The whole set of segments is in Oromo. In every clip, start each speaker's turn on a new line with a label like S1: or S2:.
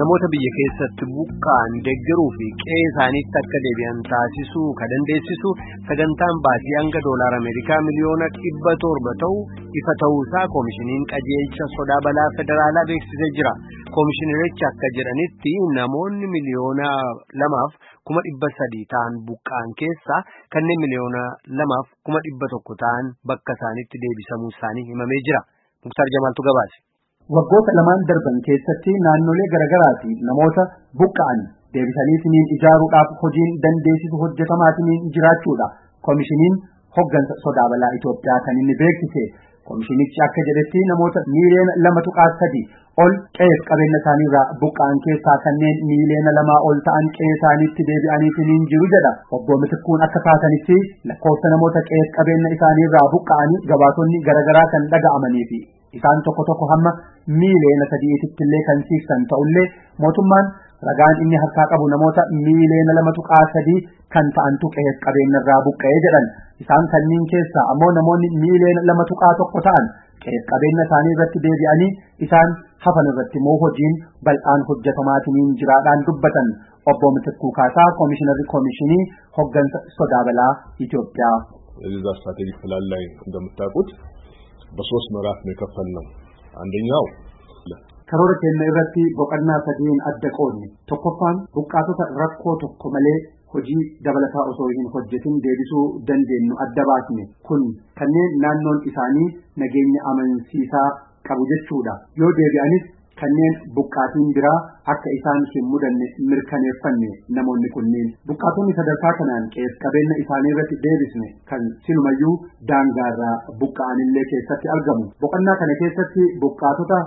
S1: namoota biyya keessatti buqqa'an deeggaruu fi qe'ee isaaniitti akka deebi'an taasisuu ka dandeessisu sagantaan baasii hanga doolaara Ameerikaa miliyoona 700 ta'u ifa ta'uusaa koomishiniin qajeelcha sodaa balaa federaalaa beeksisee jira. Koomishinerichi akka jedhanitti namoonni miliyoona 2,300 ta'an buqqa'an keessaa kanneen miliyoona 2,100 ta'an bakka isaaniitti deebisamuu isaanii himamee jira. Muktaar Jamaaltu gabaase.
S2: Waggoota lamaan darban keessatti naannolee garagaraatti namoota buqqa'an deebisaniitiin ijaaruudhaaf hojiin dandeessisu hojjetamaatiin jiraachuudha. Koomishiniin hoggansa sodaa balaa Itoophiyaa kan inni beeksise. Koomishinichi akka jedhetti namoota miliyoona 2.3 ol qe'ee qabeenya isaaniirraa buqqa'an keessaa kanneen miliyoona 2 ol ta'an qe'ee isaaniitti deebi'aniitiin jiru jedha. Obbo Mitikkuun akka taasanitti lakkoofsa namoota qe'ee qabeenya isaaniirraa buqqa'anii gabaasonni garagaraa kan dhaga'amanii fi isaan tokko hamma miliyoona 3 illee kan siiksan ta'ullee mootummaan ragaan inni harkaa qabu namoota miliyoona 2.3 kan ta'antu qe'ee qabeenyarraa buqqa'ee jedhan. Isaan kanneen keessaa ammoo namoonni miliyoona 2.1 ta'an qe'ee qabeenya isaanii irratti deebi'anii isaan hafan irratti immoo hojiin bal'aan hojjetamaatiin jiraadhaan dubbatan. Obbo Mitikkuu Kaasaa koomishinii hoggansa sodaa balaa Itoophiyaa.
S3: እዛ ስትራቴጂክ ፕላን ላይ እንደምታውቁት በሶስት ምዕራፍ ነው የከፈልነው። አንደኛው
S2: karoora keenya irratti boqonnaa sadiin adda qoodne. Tokkoffaan buqqaatota rakkoo tokko malee hojii dabalataa osoo hin hojjetin deebisuu dandeenyu adda baasne. Kun kanneen naannoon isaanii nageenya amansiisaa qabu jechuudha. Yoo deebi'anis kanneen buqqaatiin biraa akka isaan hin mudanne mirkaneeffanne namoonni kunneen. Buqqaatonni sadarkaa kanaan qe'ee qabeenya isaanii irratti deebisne kan silumayyuu daangaarraa buqqa'anillee keessatti argamu. Boqonnaa kana keessatti buqqaatota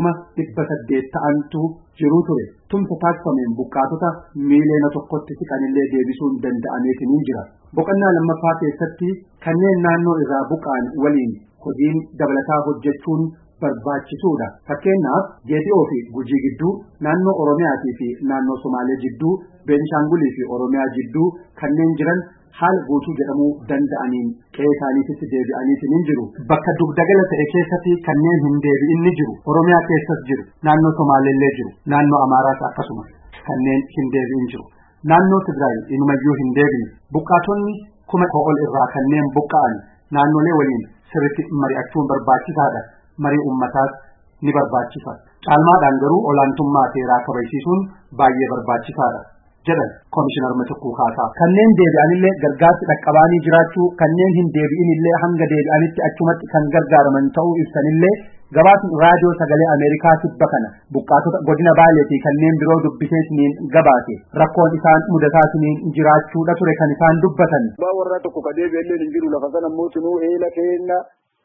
S2: 800 ta'antu jiru ture. Tumsa taasifameen buqqaatota miliyoona 1 siqanillee deebisuun danda'ameetiin jira. Boqonnaa lammaffaa keessatti kanneen naannoo irraa buqqa'an waliin hojiin dabalataa hojjechuun barbaachisuudha. Fakkeenyaaf Geediyoo fi Gujii gidduu, naannoo Oromiyaatii fi naannoo Somaalee gidduu, Beenishaangulii fi Oromiyaa gidduu kanneen jiran haala guutuu jedhamuu danda'aniin qe'ee isaaniitti deebi'aniitiin jiru. Bakka dugdagala ta'e keessatti kanneen hin deebi'in ni jiru. Oromiyaa keessas jiru. Naannoo Somaaleellee jiru. Naannoo Amaaraas akkasuma kanneen hin deebi'in jiru. Naannoo Tigraay inumayyuu hin deebi'in. Buqqaatonni 1,000 ol irraa kanneen buqqa'an naannolee waliin sirriitti mari'achuun barbaachisaadha. Marii ummataas ni barbaachisa. Caalmaadhaan garuu olaantummaa seeraa kabachiisuun baay'ee barbaachisaadha jedhan Koomishinar Mitikkuu Kaasaa. Kanneen deebi'anillee gargaarsi dhaqqabaanii jiraachuu, kanneen hin deebi'inillee hanga deebi'anitti achumatti kan gargaaraman ta'uu ibsanillee gabaasni raadiyoo sagalee Ameerikaa tibba kana buqqaatota godina Baalee fi kanneen biroo dubbiseetiniin gabaase rakkoon isaan mudataatiin jiraachuudha ture kan isaan dubbatan.
S4: Warra tokko ka deebi'ellee hin jiru lafa sana mootumuu eela keenya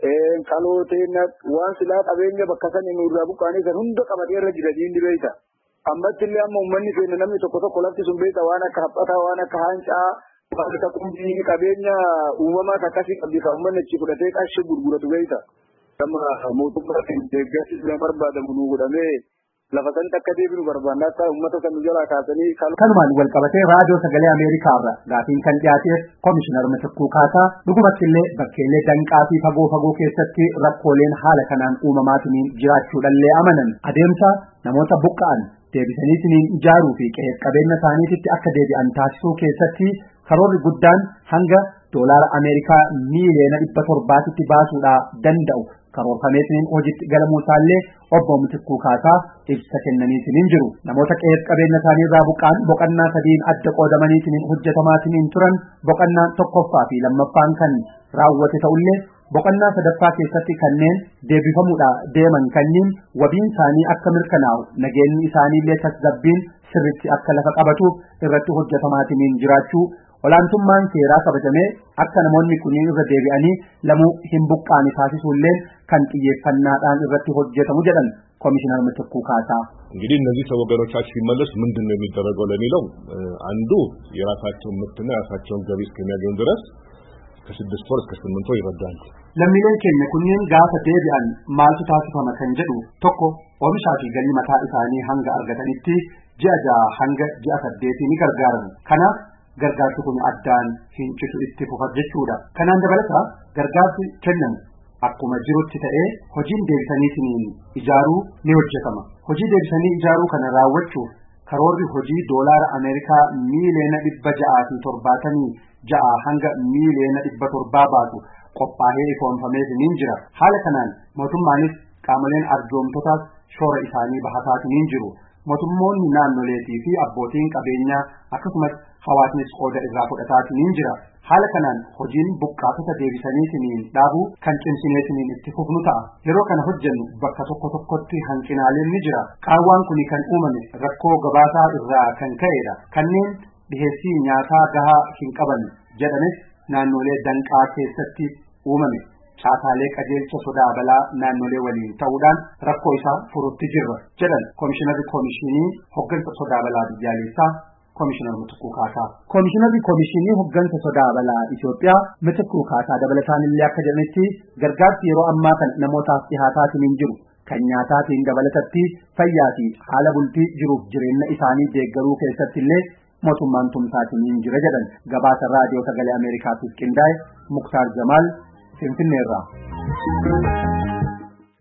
S4: kalooteena waan silaa qabeenya bakka sanii nurraa buqqaanii kan hunda qabatee irra jiranii ni beeyta. Ammatti illee amma uummanni keenya namni tokko lafti sun beeyta waan akka haphataa waan akka haancaa waan akka qumbii qabeenya uumamaa akkasii qabdi kan uummanni achi fudhatee qarshii gurguratu beeyta. Amma mootummaatiin deeggarsi barbaadamu nu godhamee lafa sanatti akka deebinu barbaannaa ta'a uummata kan nu jalaa kaasanii
S2: kanumaan wal qabatee raadiyoo sagalee Ameerikaa irra gaafiin kan dhiyaateef Koomishinar Mitikkuu Kaasaa dhugumatti illee bakkeellee danqaa fi fagoo keessatti rakkooleen haala kanaan uumamaatiin jiraachuudhallee amanan. Adeemsa namoota buqqa'an deebisaniitiin ijaaruu fi qe'ee qabeenya isaaniitti akka deebi'an taasisuu keessatti karoorri guddaan hanga doolaara Ameerikaa miliyoona 700tti baasuudhaa danda'u karoorfameetiin hojiitti galamuu isaallee Obbo Mitikkuu Kaasaa ibsa kennaniitiin jiru. Namoota qe'ee qabeenya isaaniirraa buqqa'an boqonnaa sadiin adda qoodamaniitiin hojjetamaatiin turan boqonnaan tokkoffaa fi lammaffaan kan raawwate ta'ullee boqonnaa sadaffaa keessatti kanneen deebifamuudhaa deeman kanneen wabiin isaanii akka mirkanaa'u nageenyi isaaniillee tasgabbiin sirriitti akka lafa qabatuuf irratti hojjetamaatiin jiraachuu olaantummaan seeraa kabajamee akka namoonni kunniin irra deebi'anii lamuu hin buqqaane taasisuullee kan xiyyeeffannaadhaan irratti hojjetamu jedhan Koomishinar Mitikkuu Kaasaa.
S3: እንግዲህ እነዚህ ወገኖቻችን ሲመለስ ምንድነው የሚደረገው ለሚለው አንዱ የራሳቸውን ምርትና የራሳቸውን ገቢ እስከሚያገኙ ድረስ ከ6 ወር እስከ 8 ወር ይረዳሉ።
S2: lammiileen keenya kunneen gaafa deebi'an maaltu taasifama kan jedhu tokko oomishaa fi galii mataa isaanii hanga argatanitti ji'a 6 hanga ji'a 8 ni gargaaramu. Kanaaf gargaarsi kun addaan hin citu itti fufa jechuudha. Kanaan dabalataa gargaarsi kennamu akkuma jirutti ta'ee hojiin deebisaniitiin ijaaruu ni hojjetama. hojii deebisanii ijaaruu kana raawwachuuf karoorri hojii doolaara Ameerikaa miiliyoona 676 hanga miiliyoona 700 baatu qophaa'ee ifoomfamee jira. Haala kanaan mootummaanis qaamoleen arjoomtotaas shoora isaanii bahataatiin jiru. Mootummoonni naannoleetii fi abbootiin qabeenyaa akkasumas hawaasnis qooda irraa fudhataatiin jira. Haala kanaan hojiin buqqaatota deebisaniitiin dhaabuu kan cimsineetiin itti fufnu ta'a. Yeroo kana hojjennu bakka tokko tokkotti hanqinaaleen ni jira. Qaawwaan kun kan uumame rakkoo gabaasaa irraa kan ka'edha. Kanneen dhiheessii nyaataa gahaa hin qaban jedhanis naannolee danqaa keessatti uumame. Caasaalee qajeelcha sodaa balaa naannolee waliin ta'uudhaan rakkoo isaa furutti jirra jedhan Komishinarri Komishinii Hoggansa Sodaa Balaa Biyyaalessaa Komishinar Mitikkuu Kaasaa. Komishinarri Komishinii Hoggansa Sodaa Balaa Itoophiyaa Mitikkuu Kaasaa dabalataan illee akka jedhanitti gargaarsi yeroo ammaa kan namootaaf dhihaataatiin hin jiru. Kan nyaataatiin dabalatatti fayyaa fi haala bultii jiruuf jireenya isaanii deeggaruu keessatti illee mootummaan tumsaatiin hin jira jedhan. Gabaasa raadiyoo sagalee Ameerikaatiif qindaa'e Muktaar Jamaal Finfinneerraa.